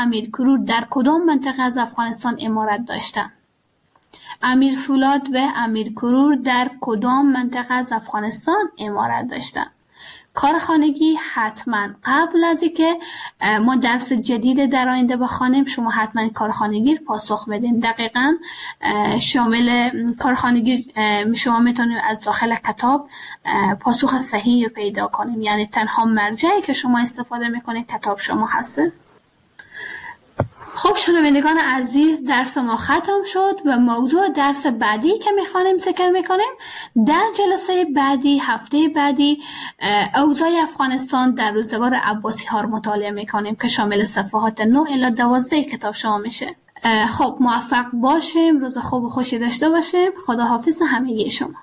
امیر کروړ در کدام منطقه از افغانستان امارت داشتند؟ امیر فولاد و امیر کروړ در کدام منطقه از افغانستان امارت داشتند؟ کار خانگی حتما قبل از اینکه ما درس جدید در آینده بخوانیم شما حتما کار خانگی پاسخ بدین. دقیقاً شامل کار خانگی شما میتونید از داخل کتاب پاسخ صحیح پیدا کنیم، یعنی تنها مرجعی که شما استفاده میکنید کتاب شما هسته. خب شنوندگان عزیز، درس ما ختم شد و موضوع درس بعدی که میخوانیم ذکر میکنیم در جلسه بعدی هفته بعدی اوضاع افغانستان در روزگار عباسی ها رو مطالعه میکنیم که شامل صفحات 9 الی 12 کتاب شما میشه. خب موفق باشیم، روز خوب و خوشی داشته باشیم. خداحافظ همگی شما.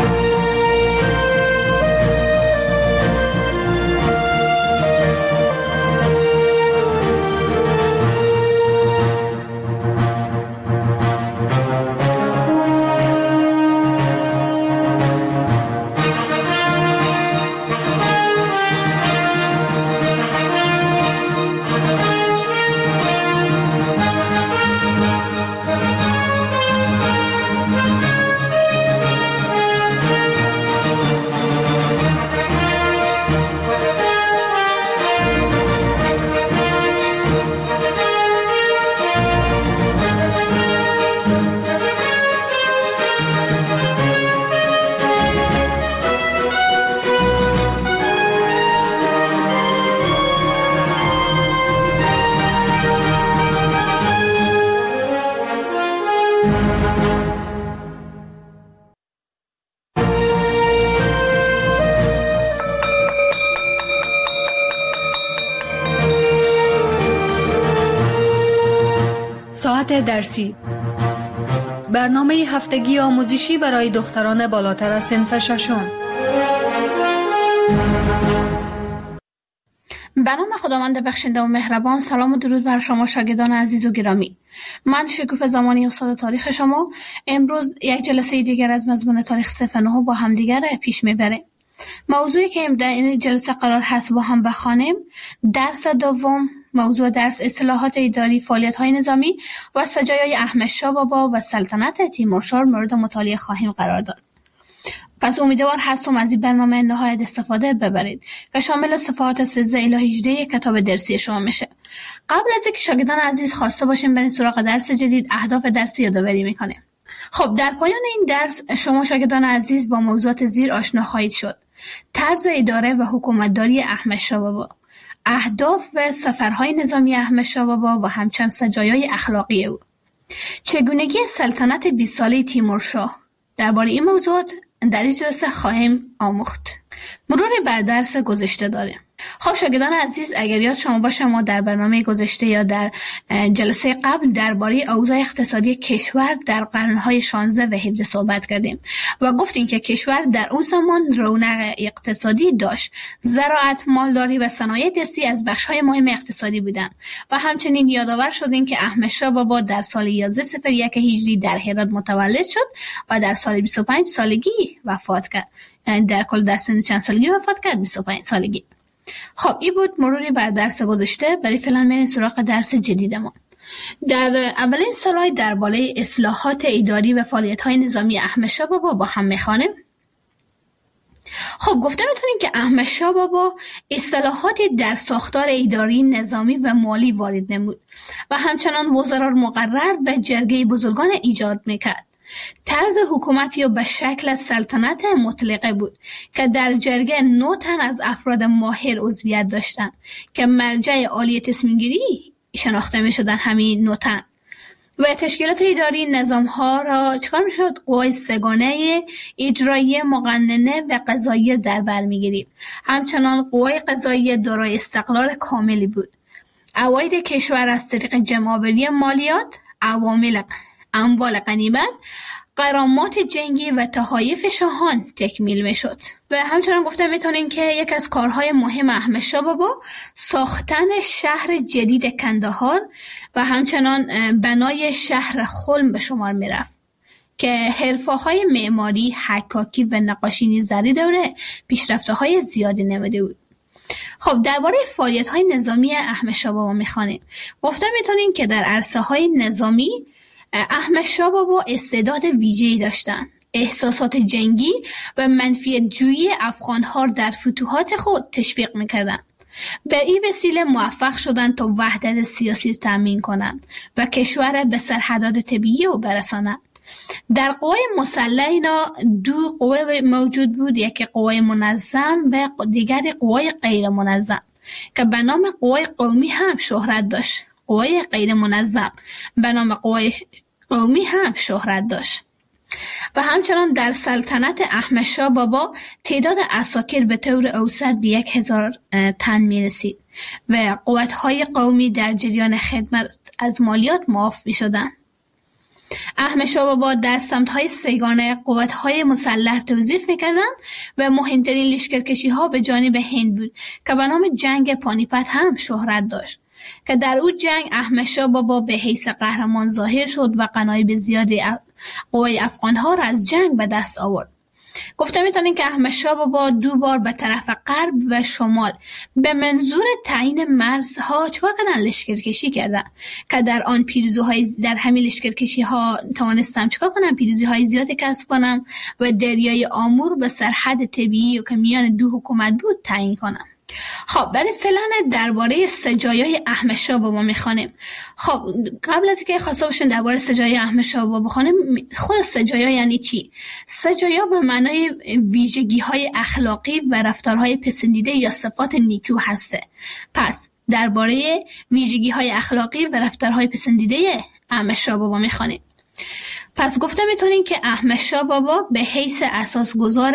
ساعت درسی، برنامه هفتگی آموزشی برای دختران بالاتر از صنف ششم. به نام خداوند بخشنده و مهربان. سلام و درود بر شما شاگردان عزیز و گرامی. من شکوفه زمانی استاد تاریخ شما امروز یک جلسه دیگر از مضمون تاریخ صنف 9 با هم دیگر پیش میبریم. موضوعی که در این جلسه قرار هست با هم بخوانیم درس دوم. موضوع درس اصلاحات اداری، فعالیت‌های نظامی و سجایای احمد شاه بابا و سلطنت تیمورشاه مورد مطالعه خواهیم قرار داد. پس امیدوار هستم از این برنامه نهایت استفاده ببرید که شامل صفحات 13 الی 18 کتاب درسی شما میشه. قبل از اینکه شاگردان عزیز خواسته باشیم بریم سراغ درس جدید، اهداف درسی یادآوری میکنیم. خب در پایان این درس شما شاگردان عزیز با موضوعات زیر آشنا خواهید شد: طرز اداره و حکومتداری احمد شاه بابا، اهداف و سفرهای نظامی احمد شاه بابا و همچنین سجایای اخلاقی او، چگونگی سلطنت 20 ساله تیمورشاه. درباره این موضوعات در این جلسه خواهیم آموخت. مرور بر درس گذشته داریم. خب شاگردان عزیز، اگر یاد شما باشه ما در برنامه گذشته یا در جلسه قبل درباره اوضاع اقتصادی کشور در قرنهای 16 و 17 صحبت کردیم و گفتیم که کشور در اون زمان رونق اقتصادی داشت. زراعت، مالداری و صنایع دستی از بخش‌های مهم اقتصادی بودند و همچنین یادآور شدیم که احمد شاه بابا در سال 1101 هجری در هرات متولد شد و در سال 25 سالگی وفات کرد. در کل در سن چند سالگی وفات کرد؟ 25 سالگی. خب این بود مروری بر درس گذشته. برای فعلا میریم سراغ درس جدید ما. در اولین سلاید درباره اصلاحات اداری و فعالیت‌های نظامی احمد شاه بابا با هم میخوانیم. خب گفته میتونیم که احمد شاه بابا اصلاحاتی در ساختار اداری، نظامی و مالی وارد نمود و همچنان وزرا مقرر به جرگه بزرگان ایجاد میکرد. طرز حکومتی به شکل سلطنت مطلقه بود که در جرگه 9 تن از افراد ماهر عضویت داشتند که مرجع عالی تصمیم‌گیری شناخته می‌شدند. همین 9 تن و تشکیلات اداری نظام‌ها را چکار می‌شد؟ قوای سگانه اجرایی، مقننه و قضاییه در بر می‌گرفت. همچنان قوای قضاییه دارای استقلال کاملی بود. عواید کشور از طریق جمع‌آوری مالیات، اموال غنیمت، غرامات جنگی و تحایف شاهان تکمیل میشد. و همچنان گفته میتونیم که یک از کارهای مهم احمد شاه بابا ساختن شهر جدید کندهار و همچنان بنای شهر خلم به شمار میرفت که حرفه‌های معماری، حکاکی و نقاشی نیز در این دوره پیشرفته‌های زیادی نموده بود. خب درباره فعالیت‌های نظامی احمد شاه بابا می‌خوانیم. گفته می‌تونیم که در عرصه‌های نظامی احمد شاه بابا استعداد ویژه‌ای داشتند. احساسات جنگی و منفیت جویی افغان‌ها در فتوحات خود تشویق می‌کردند. به این وسیله موفق شدند تا وحدت سیاسی تامین کنند و کشور به سرحدات طبیعی او برسانند. در قوای مسلح اینا دو قوه موجود بود، یکی قوای منظم و دیگری قوای غیر منظم که به نام قوای قومی هم شهرت داشت. قوای غیر منظم به نام قوای قومی هم شهرت داشت. و همچنان در سلطنت احمد شاه بابا تعداد عساکر به طور اوسط به 1000 تن می رسید و قوت‌های قومی در جریان خدمت از مالیات معاف می شدند. احمد شاه بابا در سمت‌های سیگانه قوت‌های مسلح توظیف می‌کردند و مهمترین لشکرکشی‌ها به جانب هند بود که به نام جنگ پانیپت هم شهرت داشت که در او جنگ احمد شاه بابا به حیث قهرمان ظاهر شد و غنایم زیادی قوای افغان‌ها را از جنگ به دست آورد. گفته میتونیم که احمد شاه بابا 2 بار به طرف غرب و شمال به منظور تعیین مرزها چکار کردن؟ لشکرکشی کردن که در آن در همین لشکرکشی ها توانستم چکار کنم؟ پیروزی های زیادی کسب کنم و دریای آمور به سرحد طبیعی که میان 2 حکومت بود تعیین کنم. خب برای فعلا درباره سجایای احمد شاه بابا میخوانیم. خب قبل از اینکه خواسته باشین درباره سجایای احمد شاه بابا بخوانیم، خود سجایا یعنی چی؟ سجایا به معنای ویژگی‌های اخلاقی و رفتارهای پسندیده یا صفات نیکو هسته. پس درباره ویژگی‌های اخلاقی و رفتارهای پسندیده احمد شاه بابا میخوانیم. پس گفته میتونیم که احمد شاه بابا به حیث اساسگذار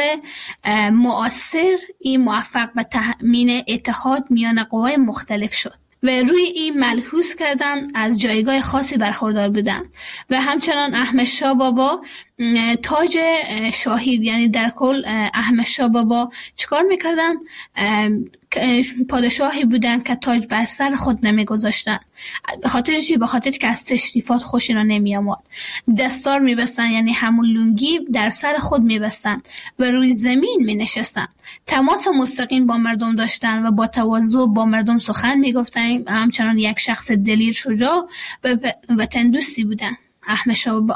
مؤثر این موفق به تأمین اتحاد میان قوای مختلف شد و روی این ملحوظ کردن از جایگاه خاصی برخوردار بودن و همچنان احمد شاه بابا تاج شاهی، یعنی در کل احمد شاه بابا چیکار میکردن؟ پادشاهی بودن که تاج بر سر خود نمیگذاشتن. به خاطر چی؟ به خاطر که از تشریفات خوشی را نمی آمد. دستار میبستن، یعنی همون لنگی در سر خود میبستن و روی زمین می نشستن. تماس مستقیم با مردم داشتن و با تواضع با مردم سخن میگفتن. همچنان یک شخص دلیر، شجاع و وطن دوستی بودن احمد شاه بابا.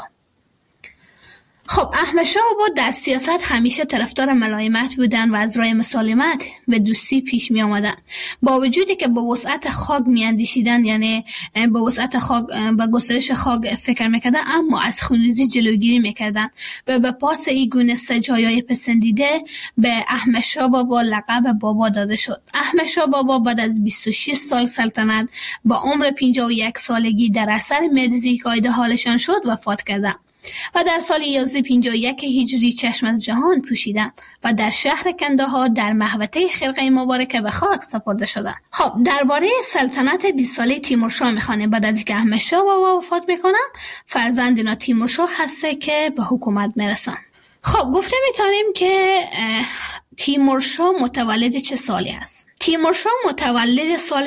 خب احمد شاه بابا در سیاست همیشه طرفدار ملایمت بودن و از راه مسالمت و دوستی پیش می آمدن. با وجودی که به وسعت خاک می اندیشیدن، یعنی به وسعت خاک، به گسترش خاک فکر میکردن، اما از خونریزی جلوگیری میکردن و به پاس این گونه سجایای پسندیده به احمد شاه بابا لقب بابا داده شد. احمد شاه بابا بعد از 26 سال سلطنت با عمر 51 سالگی در اثر مرضی که آیده حالشان شد وفات کردند و در سال 1151 هجری چشم از جهان پوشیدند و در شهر کندهار در محوطه خرقه مبارکه به خاک سپرده شدند. خب درباره سلطنت 20 ساله تیمورشاه میخوانیم. بعد از اینکه احمد شاه بابا وفات میکنن، فرزند اینا تیمورشاه هسته که به حکومت میرسن. خب گفته میتونیم که تیمورشاه متولد چه سالی است؟ تیمورشاه متولد سال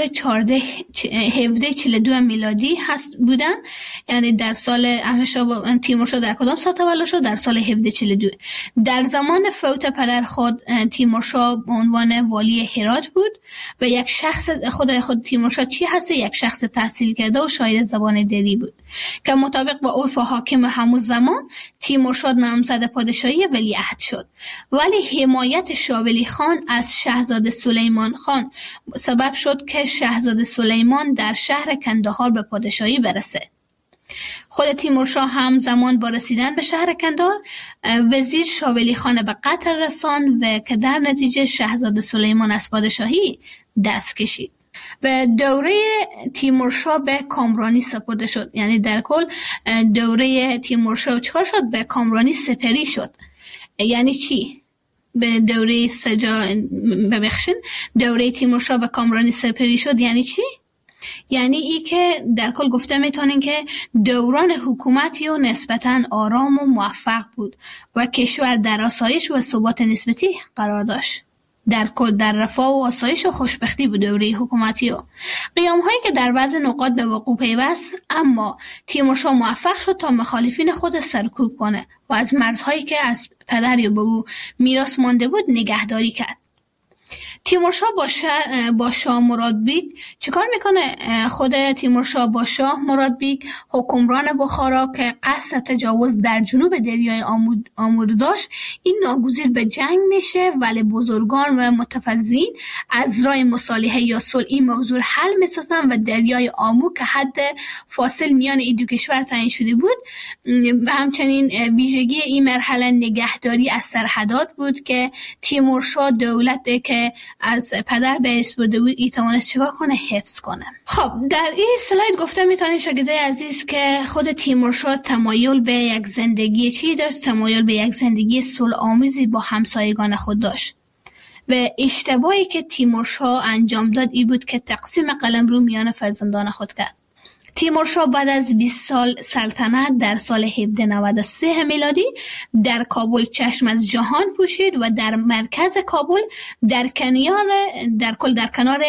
1742 میلادی هست بودن. یعنی در سال تیمورشاه در کدام سال تولد شد؟ در سال 1742. در زمان فوت پدر خود تیمورشاه به عنوان والی هرات بود و یک شخص خود تیمورشاه چی هست؟ یک شخص تحصیل کرده و شاعر زبان دری بود که مطابق با عرف و حاکم همون زمان تیمورشاه نامزد پادشاهی ولیعهد شد، ولی حمایت شاه ولی خان از شاهزاده سلیمان خان سبب شد که شاهزاده سلیمان در شهر کندهار به پادشاهی برسه. خود تیمورشاه هم زمان با رسیدن به شهر کندهار وزیر شاه ولی خان به قتل رساند و که در نتیجه شاهزاده سلیمان از پادشاهی دست کشید و دوره تیمورشاه به کامرانی سپرده شد. یعنی در کل دوره تیمورشاه چیکار شد؟ به کامرانی سپری شد. یعنی چی؟ به دوره تیمورشاه به کامرانی سپری شد یعنی چی؟ یعنی ای که در کل گفته میتونین که دوران حکومتی و نسبتاً آرام و موفق بود و کشور در آسایش و ثبات نسبتی قرار داشت. در کل در رفاه و آسایش و خوشبختی بود دوره حکومتی و قیام هایی که در بعض نقاط به وقوع پیوست، اما تیمورشاه موفق شد تا مخالفین خود سرکوب کنه و از مرزهایی که از پدر یا به او میراث مانده بود نگهداری کرد. تیمورشاه با شاه مرادبیگ چیکار میکنه؟ خود تیمورشاه با شاه مرادبیگ حکمران بخارا که قصد تجاوز در جنوب دریای آمو داشت، این ناگزیر به جنگ میشه، ولی بزرگان و متفضلین از راه مصالحه یا صلح این موضوع حل میسازن و دریای آمو که حد فاصل میان این دو کشور تعیین شده بود. همچنین ویژگی این مرحله نگهداری از سرحدات بود که تیمورشاه دولت که از پدر به ارث برده بود ای توانست چیکار کنه؟ حفظ کنه. خب در این اسلاید گفته میتونید شاگردای عزیز که خود تیمورشاه تمایل به یک زندگی چی داشت؟ تمایل به یک زندگی صلح آمیزی با همسایگان خود داشت و اشتباهی که تیمورشاه انجام داد این بود که تقسیم قلمرو میان فرزندان خود کرد. تیمورشاه بعد از 20 سال سلطنت در سال 1793 میلادی در کابل چشم از جهان پوشید و در مرکز کابل در کنار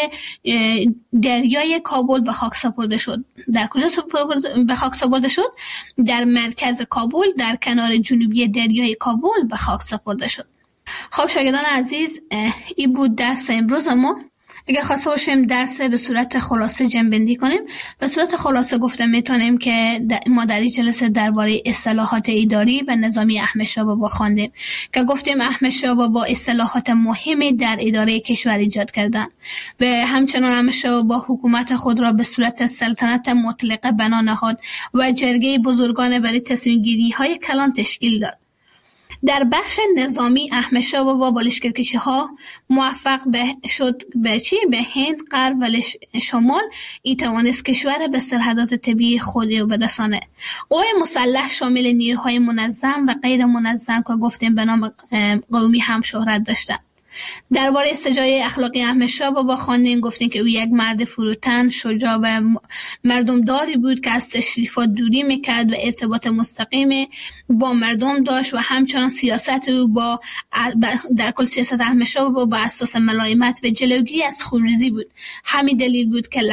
دریای کابل به خاک سپرده شد. در کجا به خاک سپرده شد؟ در مرکز کابل در کنار جنوبی دریای کابل به خاک سپرده شد. خب شاگردان عزیز، این بود درس امروز ما. اگر خواسته باشیم درس به صورت خلاصه جمع‌بندی کنیم، به صورت خلاصه گفته میتونیم که ما در این جلسه درباره اصطلاحات اداری و نظامی احمد شاه بابا خواندیم که گفتیم احمد شاه بابا اصطلاحات مهمی در اداره کشور ایجاد کردند و همچنان احمد شاه بابا حکومت خود را به صورت سلطنت مطلقه بنا نهاد و جرگه بزرگان برای تصمیم گیری های کلان تشکیل داد. در بخش نظامی احمد شاه بابا با لشکرکشی‌ها موفق شد به هند، غرب و شمال ای توانست کشور به سرحدات طبیعی خود برسانه. قوای مسلح شامل نیروهای منظم و غیر منظم که گفتیم به نام قومی هم شهرت داشتند. درباره سجای اخلاقی احمد شاه بابا خواندیم، گفتیم که او یک مرد فروتن، شجاع و مردمداری بود که از تشریفات دوری میکرد و ارتباط مستقیم با مردم داشت و همچنان سیاست او در کل سیاست احمد شاه بابا با اساس ملایمت و جلوگیری از خونریزی بود. همین دلیل بود که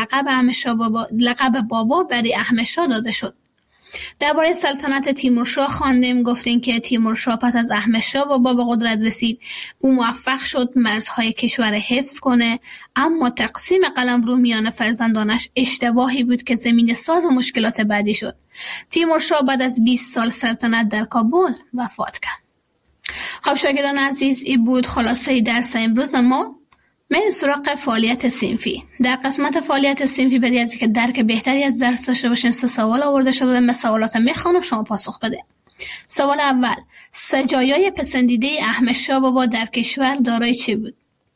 لقب بابا برای احمد شاه داده شد. درباره سلطنت تیمورشاه خواندیم، گفتیم که تیمورشاه پس از احمد شاه بابا به قدرت رسید. او موفق شد مرزهای کشور حفظ کنه، اما تقسیم قلمرو میان فرزندانش اشتباهی بود که زمین ساز مشکلات بعدی شد. تیمورشاه بعد از 20 سال سلطنت در کابل وفات کرد. خب شاگردان عزیز، این بود خلاصه درس امروز ما. میریم سراغ فعالیت صنفی. در قسمت فعالیت صنفی برای از اینکه درک بهتری از درس داشته باشیم 3 سوال آورده شده. من سوالات میخوانم، شما پاسخ بده. سوال اول: سجایای پسندیده احمد شاه بابا در کشور دارای چه بود؟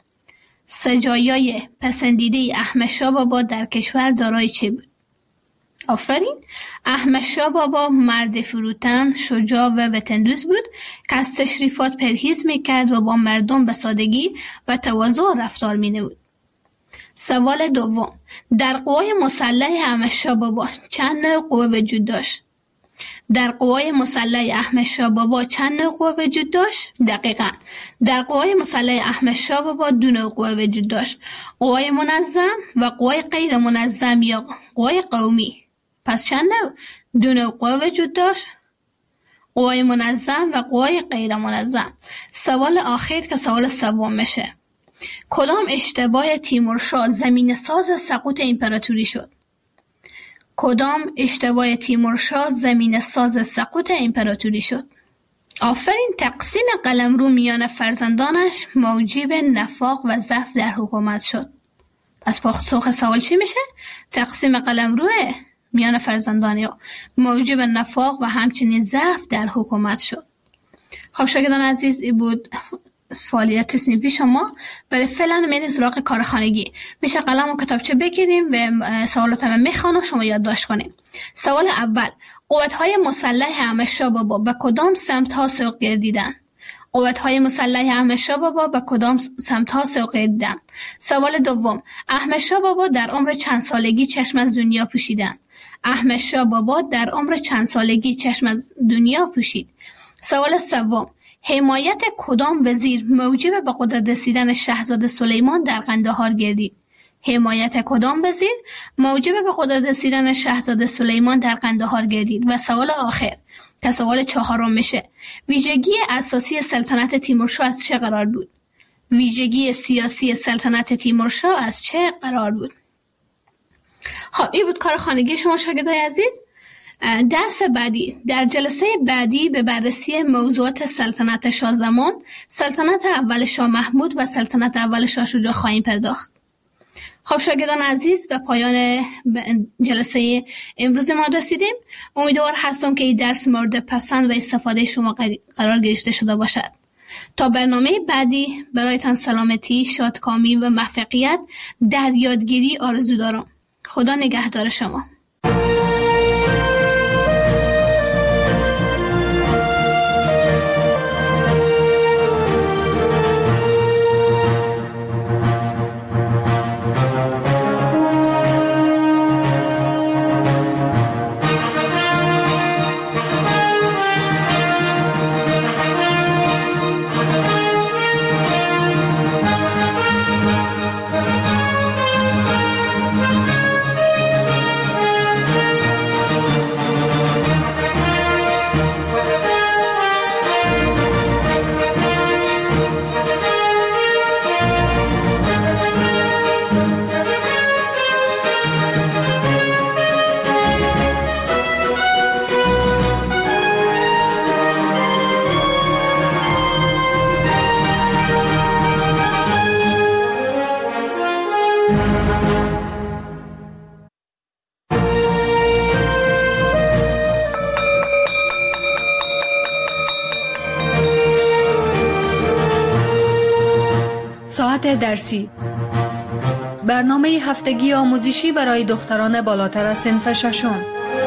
سجایای پسندیده احمد شاه بابا در کشور دارای چه بود؟ آفرین. احمد شاه بابا مرد فروتن، شجاع و وطندوست بود که از تشریفات پرهیز میکرد و با مردم به سادگی و تواضع رفتار مینمود. سوال دوم: در قوای مسلح احمد شاه بابا چند نوع قوه وجود داشت؟ در قوای مسلح احمد شاه بابا چند نوع قوه وجود داشت؟ دقیقاً. در قوای مسلح احمد شاه بابا 2 نوع قوه وجود داشت: قوای منظم و قوای غیر منظم یا قوای قومی. پس چند نوع؟ 2 نوع قوه وجود داشت: قوای منظم و قوای غیر منظم. سوال آخر که سوال سوم میشه: کدام اشتباه تیمورشاه زمین ساز سقوط امپراتوری شد؟ کدام اشتباه تیمورشاه زمین ساز سقوط امپراتوری شد؟ آفرین. تقسیم قلمرو میان فرزندانش موجب نفاق و ضعف در حکومت شد. پس پاسخ سوال چی میشه؟ تقسیم قلمرو میان فرزندان یا موجب نفاق و همچنین ضعف در حکومت شد. خب شاگردان عزیز، این بود فعالیت صنفی شما. برای فعلا میریم سراغ کار خانگی. میشه قلم و کتابچه بگیریم و سوالات هم میخوانم شما یادداشت کنیم. سوال اول: قوت‌های مسلح احمد شاه بابا به کدام سمت‌ها سوق گردیدند؟ قوت‌های مسلح احمد شاه بابا به کدام سمت‌ها سوق گردیدند؟ سوال دوم: احمد شاه بابا در عمر چند سالگی چشم از دنیا پوشیدند؟ احمد شاه بابا در عمر چند سالگی چشم از دنیا پوشید؟ سوال سوم: حمایت کدام وزیر موجب به قدرت رسیدن شاهزاده سلیمان در قندهار گردید؟ حمایت کدام وزیر موجب به قدرت رسیدن شاهزاده سلیمان در قندهار گردید؟ و سوال آخر که سوال 4 میشه: ویژگی اساسی سلطنت تیمورشاه از چه قرار بود؟ ویژگی سیاسی سلطنت تیمورشاه از چه قرار بود. خب این بود کار خانگی شما شاگردای عزیز. درس بعدی، در جلسه بعدی به بررسی موضوعات سلطنت شاه زمان، سلطنت اول شاه محمود و سلطنت اول شاه شجاع خواهیم پرداخت. خب شاگردان عزیز، به پایان جلسه امروز ما رسیدیم. امیدوار هستم که این درس مورد پسند و استفاده شما قرار گرفته شده باشد. تا برنامه بعدی برایتان سلامتی، شادکامی و موفقیت در یادگیری آرزو دارم. خدا نگهدار شما. ساعت درسی، برنامه هفتگی آموزشی برای دختران بالاتر از صنف ششم.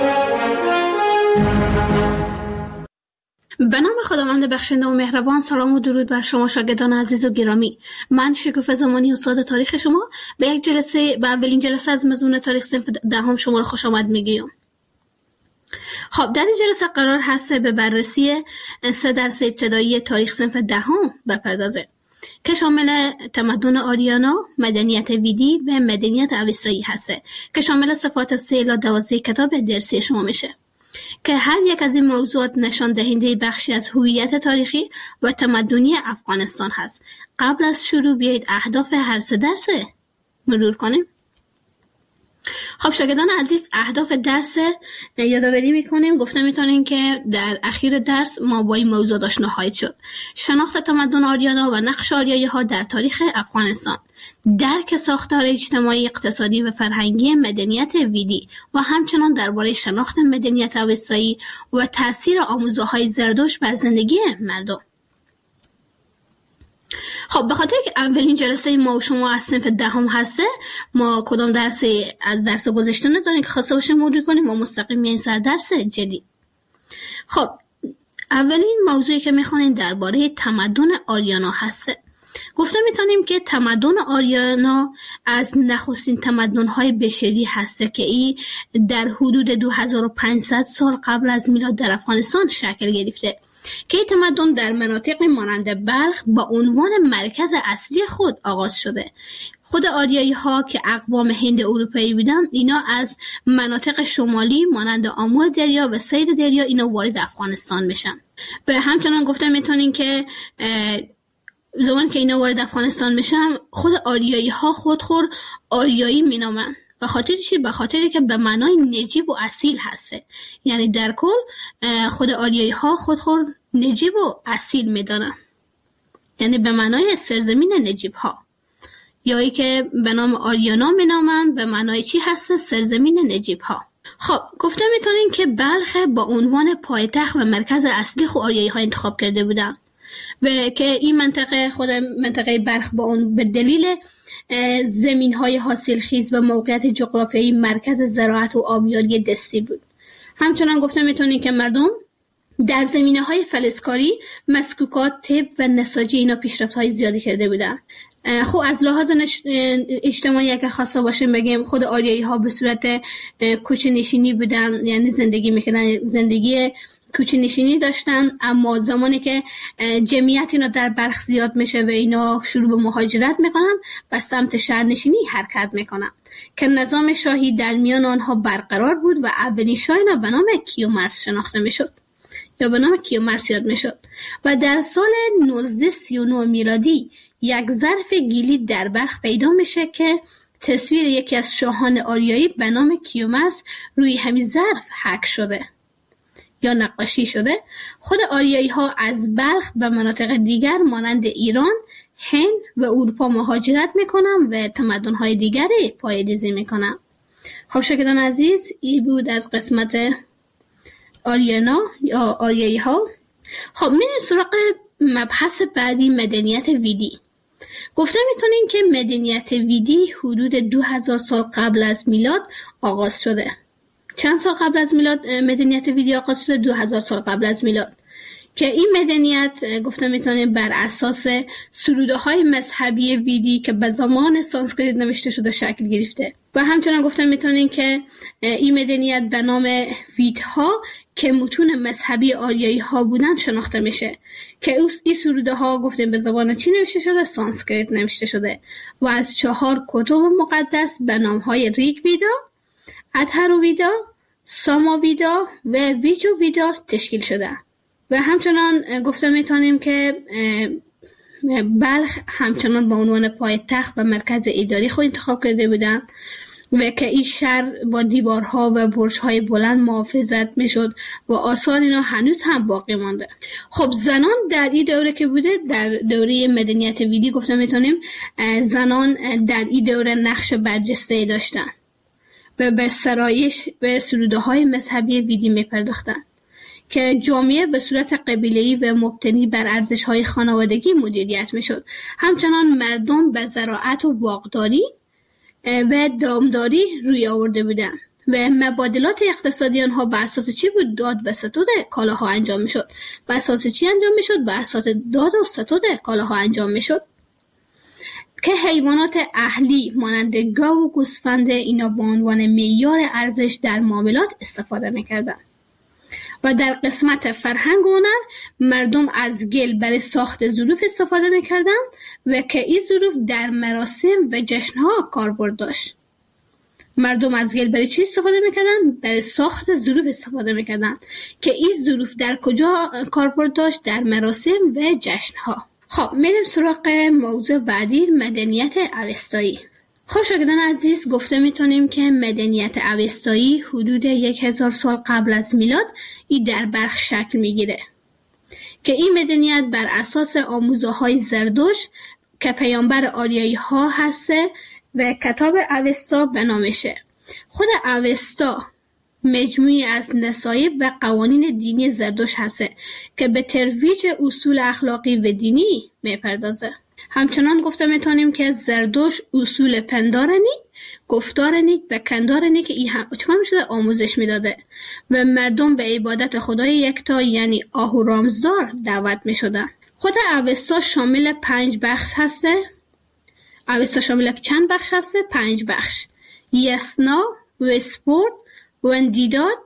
به نام خداوند بخشنده و مهربان، سلام و درود بر شما شاگردان عزیز و گرامی. من شکوفه زمانی استاد تاریخ شما به اولین جلسه از مضمون تاریخ صنف دهم شما رو خوش آمد میگیم. خب در این جلسه قرار هست به بررسی 3 درس ابتدایی تاریخ صنف دهم بپردازه که شامل تمدن آریانا، مدنیت ویدی و مدنیت اوستایی هسته که شامل صفات 3 الی 12 کتاب درسی شما میشه که هر یک از این موضوعات نشان دهنده بخشی از هویت تاریخی و تمدنی افغانستان هست. قبل از شروع بیایید اهداف هر 3 درس مرور کنیم. خب شاگردان عزیز، اهداف درس یادآوری میکنیم. گفته میتونیم که در اخیر درس ما با این موضوع آشنا خواهید شد: شناخت تمدن آریانا و نقش آریایی ها در تاریخ افغانستان، درک ساختار اجتماعی، اقتصادی و فرهنگی مدنیت ویدی و همچنان درباره شناخت مدنیت اوستایی و تاثیر آموزه‌های زردشت بر زندگی مردم. خب به خاطر که اولین جلسه ما و شما از صنف دهم هسته، ما کدام درس از درس گذشته نداریم که خواسته باشه مرور کنیم و مستقیم میایم سر درس جدید. خب اولین موضوعی که میخوانیم درباره تمدن آریانا هسته. گفته میتونیم که تمدن آریانا از نخستین تمدن‌های بشری هسته که ای در حدود 2500 سال قبل از میلاد در افغانستان شکل گرفته که این تمدن در مناطق مانند بلخ با عنوان مرکز اصلی خود آغاز شده. خود آریایی ها که اقوام هند اروپایی بودن، اینا از مناطق شمالی مانند آمو دریا و سیر دریا اینا وارد افغانستان میشن. به همچنان گفته میتونین که زمان که اینا وارد افغانستان میشن، خود آریایی ها خودخور آریایی مینامن. به خاطر چی؟ به خاطر که به معنای نجیب و اصیل هسته. یعنی در کل خود آریایی ها خودخور نجیب و اصیل میدانن، یعنی به معنای سرزمین نجیب ها، یا ای که به نام آریانا مینامن به معنای چی هسته؟ سرزمین نجیب ها. خب گفته میتونین که بلخ با عنوان پایتخت و مرکز اصلی خود آریایی ها انتخاب کرده بودن و که این منطقه خود منطقه بلخ با اون به دلیل زمین‌های حاصلخیز و موقعیت جغرافیایی مرکز زراعت و آبیاری دستی بود. همچنان گفته میتونید که مردم در زمینه‌های فلزکاری، مسکوکات، طب و نساجی اینا پیشرفت‌های زیادی کرده بودن. خب از لحاظ اجتماعی اگر خواسته باشیم بگیم، خود آریایی ها به صورت کوچه‌نشینی بودن، یعنی زندگی میکردن، زندگی کوچه‌نشینی داشتن. اما زمانی که جمعیت اینا در بلخ زیاد میشه و اینا شروع به مهاجرت میکنن و سمت شهرنشینی حرکت میکنن که نظام شاهی در میان آنها برقرار بود و اولین شاه اینا به نام کیومرث شناخته میشد یا به نام کیومرث یاد میشد و در سال 1939 میلادی یک ظرف گیلی در بلخ پیدا میشه که تصویر یکی از شاهان آریایی به نام کیومرث روی همین ظرف حک شده یا نقاشی شده. خود آریایی ها از بلخ به مناطق دیگر مانند ایران، هند و اروپا مهاجرت میکنن و تمدن های دیگری پایه‌ریزی میکنن. خب شاگردان عزیز، این بود از قسمت آریانا یا آریایی ها. خب میریم سراغ مبحث بعدی، مدنیت ویدی. گفته میتونیم که مدنیت ویدی حدود 2000 سال قبل از میلاد آغاز شده. چند سال قبل از میلاد مدنیت ویدی آغاز شده؟ 2000 سال قبل از میلاد، که این مدنیت گفته میتونیم بر اساس سروده های مذهبی ویدی که به زمان سانسکریت نوشته شده شکل گرفته. و همچنان گفته میتونیم که این مدنیت به نام ویدها که متون مذهبی آریایی ها بودن شناخته میشه، که این سروده ها گفتیم به زبان چی نوشته شده؟ سانسکریت نوشته شده و از 4 کتب مقدس به نام های ریگ ویدا، اتهرو ویدا، ساما ویدا و ویجو ویدا تشکیل شده. و همچنان گفته میتونیم که بلخ همچنان به عنوان پایتخت و مرکز اداری خود انتخاب کرده بودن و که این شهر با دیوارها و برج‌های بلند محافظت میشد و آثار اینا هنوز هم باقی مانده. خب زنان در این دوره که بوده، در دوره مدنیت ویدی گفته میتونیم زنان در این دوره نقش برجسته داشتن و به سرایش به سروده های مذهبی ویدی میپرداختن که جامعه به صورت قبیله‌ای و مبتنی بر ارزش‌های خانوادگی مدیریت میشد. همچنان مردم به زراعت و باغداری و دامداری روی آورده بودند و مبادلات اقتصادی آنها به اساس چی بود؟ داد و ستود کالاها انجام میشد. به اساس چی انجام میشد؟ به اساس داد و ستود کالاها انجام میشد که حیوانات اهلی مانند گاو و گوسفند اینا به عنوان معیار ارزش در معاملات استفاده میکردند. و در قسمت فرهنگ و هنر مردم از گل برای ساخت ظروف استفاده میکردند و که این ظروف در مراسم و جشنها کاربرد داشت. مردم از گل برای چی استفاده میکردند؟ برای ساخت ظروف استفاده میکردند که این ظروف در کجا کاربرد داشت؟ در مراسم و جشنها. خب میریم سراغ موضوع بعدی، مدنیت اوستایی. خب شاگردان عزیز، گفته میتونیم که مدنیت اوستایی حدود 1000 سال قبل از میلاد این در بلخ شکل میگیره که این مدنیت بر اساس آموزه‌های زردشت که پیامبر آریایی ها هسته و کتاب اوستا به نامشه. خود اوستا مجموعی از نصایح و قوانین دینی زردشت هسته که به ترویج اصول اخلاقی و دینی میپردازه. همچنان گفته میتونیم که زردشت اصول پندار نیک، گفتار نیک و کندار نیک چکار میشده؟ آموزش میداده و مردم به عبادت خدای یکتا یعنی آهورامزدار دعوت میشدن. خود اوستا شامل 5 بخش هسته. اوستا شامل چند بخش هسته؟ 5 بخش: یسنا، وسپورت، وندیداد،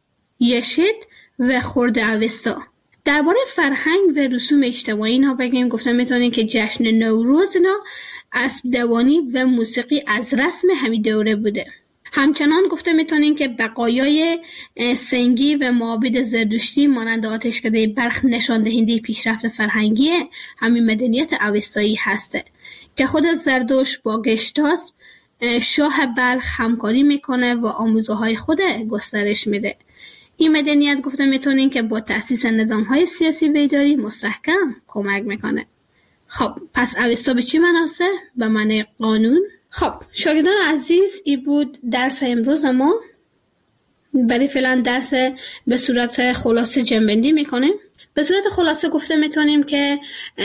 یشت و خورد اوستا. درباره فرهنگ و رسوم اجتماعی اینا بگیم، گفتم میتونیم که جشن نوروز اینا اسب دوانی و موسیقی از رسم همین دوره بوده. همچنان گفته میتونیم که بقایای سنگی و معابد زردشتی مانند آتشکده بلخ نشان دهنده پیشرفت فرهنگی همین مدنیت اوستایی هسته که خود زردشت با گشتاسب شاه بلخ همکاری میکنه و آموزه‌های خود گسترش میده. این مدنیت گفته میتونیم که با تأسیس نظام‌های سیاسی و اداری مستحکم کمک میکنه. خب پس اوستا به چی معناست؟ به معنی قانون. خب شاگردان عزیز، این بود درس امروز ما. برای فعلا درس به صورت خلاصه جمع‌بندی میکنیم. به صورت خلاصه گفته میتونیم که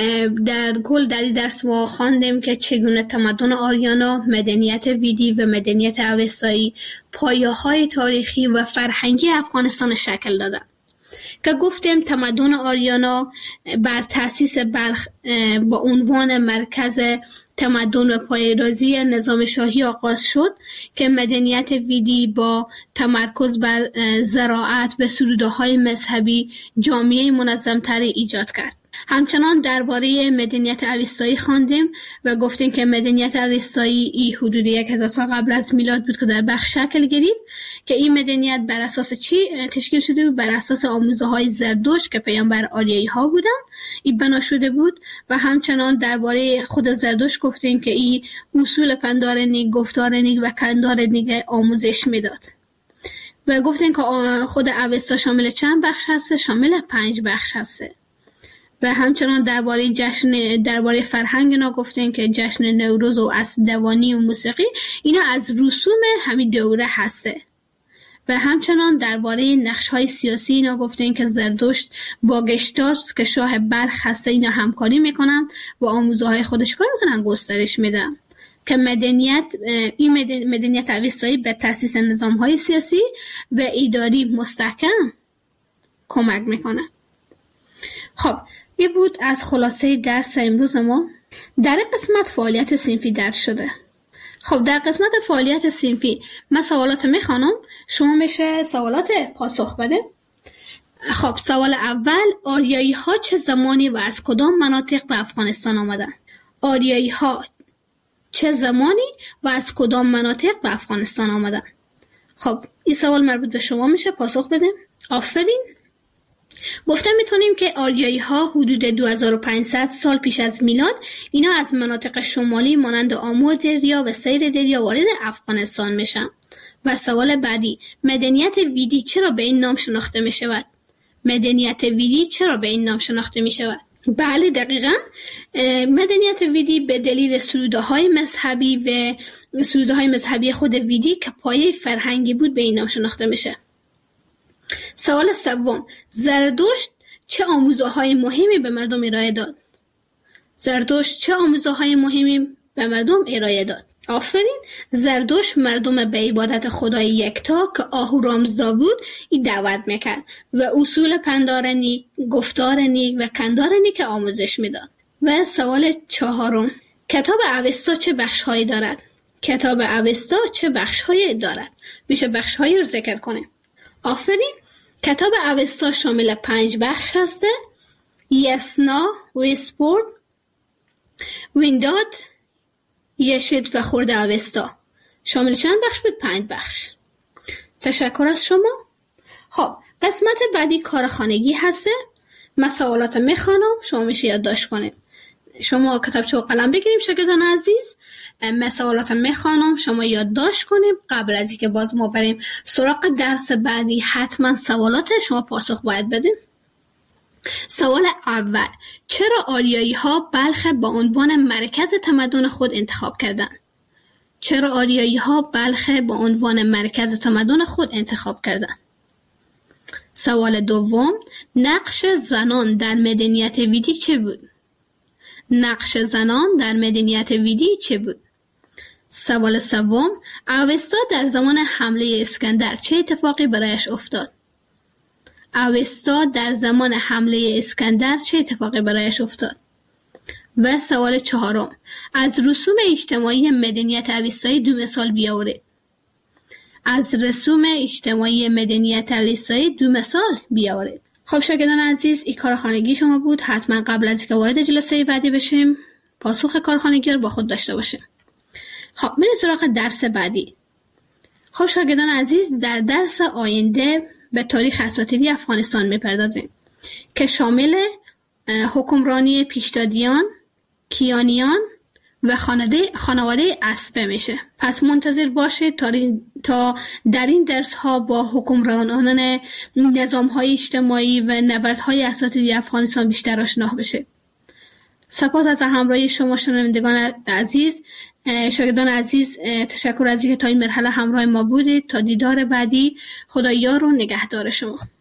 در کل در این درس ما خواندیم که چگونه تمدن آریانا، مدنیت ویدی و مدنیت اوستایی پایه‌های تاریخی و فرهنگی افغانستان شکل دادن. که گفتیم تمدن آریانا بر تأسیس بلخ با عنوان مرکز تمدن و پایه‌ریزی نظام شاهی آغاز شد که مدنیت ویدی با تمرکز بر زراعت و سروده‌های مذهبی جامعه منظم‌تری ایجاد کرد. همچنان درباره مدنیت اوستایی خواندیم و گفتیم که مدنیت اوستایی ای حدود 1000 سال قبل از میلاد بود که در بخش شکل گرفت که این مدنیت بر اساس چی تشکیل شده بود؟ بر اساس آموزه‌های زرتشت که پیامبر آریایی‌ها بودند این بنا شده بود. و همچنان درباره خود زرتشت گفتیم که این اصول پندار نیک، گفتار نیک و کردار نیک آموزش میداد. و گفتیم که خود اوستا شامل چند بخش هست؟ شامل 5 بخش هست. و همچنان درباره فرهنگ اینا گفتیم که جشن نوروز و اسب دوانی و موسیقی اینا از رسوم همین دوره هسته. و همچنان درباره نقش‌های سیاسی اینا گفتیم که زرتشت با گشتاس که شاه بلخ هسته اینا همکاری میکنن و آموزه‌های خودش کار میکنن گسترش میدن که مدنیت اوستایی به تأسیس نظام‌های سیاسی و اداری مستحکم کمک میکنه. خب این بود از خلاصه درس امروز ما. در این قسمت فعالیت صنفی درس شده. خب در قسمت فعالیت صنفی من سوالات میخوانم، شما میشه سوالات پاسخ بده. خب سوال اول، آریایی ها چه زمانی و از کدام مناطق به افغانستان آمدن؟ آریایی ها چه زمانی و از کدام مناطق به افغانستان آمدن؟ خب این سوال مربوط به شما میشه، پاسخ بده. آفرین. گفتم میتونیم که آریایی ها حدود 2500 سال پیش از میلاد اینا از مناطق شمالی مانند آمو دریا و سیر دریا وارد افغانستان میشن. و سوال بعدی، مدنیت ویدی چرا به این نام شناخته میشود؟ مدنیت ویدی چرا به این نام شناخته میشود؟ بله دقیقاً، مدنیت ویدی به دلیل سروده‌های مذهبی خود ویدی که پایه فرهنگی بود به این نام شناخته میشه. سوال سوم، زرتشت چه آموزه‌های مهمی به مردم ارائه داد؟ زرتشت چه آموزه‌های مهمی به مردم ارائه داد؟ آفرین، زرتشت مردم به عبادت خدای یکتا که آهورامزدا بود این دعوت میکرد و اصول پندار نیک، گفتار نیک و کردار نیک آموزش میداد. و سوال چهارم، کتاب اوستا چه بخش‌هایی دارد؟ کتاب اوستا چه بخش‌هایی دارد؟ میشه بخش‌هایی رو ذکر کنیم. آفرین، کتاب اوستا شامل 5 بخش هسته: یسنا، ویسپورد، وینداد، یشید و خورد اوستا. شامل چند بخش بود؟ 5 بخش. تشکر از شما. خب قسمت بعدی کارخانگی هسته. من سوالات میخوانم، شما میشه یادداشت کنیم. شما کتابچه و قلم بگیریم شاگردان عزیز. من سوالات میخوانم، شما یادداشت کنیم. قبل از اینکه باز ما بریم سراغ درس بعدی حتما سوالات شما پاسخ باید بدیم. سوال اول، چرا آریایی ها بلخ با عنوان مرکز تمدن خود انتخاب کردند؟ چرا آریایی ها بلخ با عنوان مرکز تمدن خود انتخاب کردند؟ سوال دوم، نقش زنان در مدنیت ویدی چه بود؟ نقش زنان در مدنیت ویدی چه بود؟ سوال سوم، اوستا در زمان حمله اسکندر چه اتفاقی برایش افتاد؟ اوستا در زمان حمله اسکندر چه اتفاقی برایش افتاد؟ و سوال چهارم، از رسوم اجتماعی مدنیت اوستایی 2 مثال بیاورید. از رسوم اجتماعی مدنیت اوستایی 2 مثال بیاورید. خب شاگردان عزیز، این کارخانگی شما بود. حتما قبل از اینکه وارد جلسه بعدی بشیم پاسخ کارخانگی رو با خود داشته باشیم. خب بریم سراغ درس بعدی. خب شاگردان عزیز، در درس آینده به تاریخ اساطیری افغانستان میپردازیم که شامل حکمرانی پیشدادیان، کیانیان و خانواده اسبه میشه. پس منتظر باشید تا در این درس ها با حکمرانان نظام های اجتماعی و نبردهای اساطیری افغانستان بیشتر آشنا بشید. سپاس از همراهی شما شنوندگان عزیز. شاگردان عزیز، تشکر از اینکه تا این مرحله همراه ما بودید. تا دیدار بعدی، خدا یار و نگهدار شما.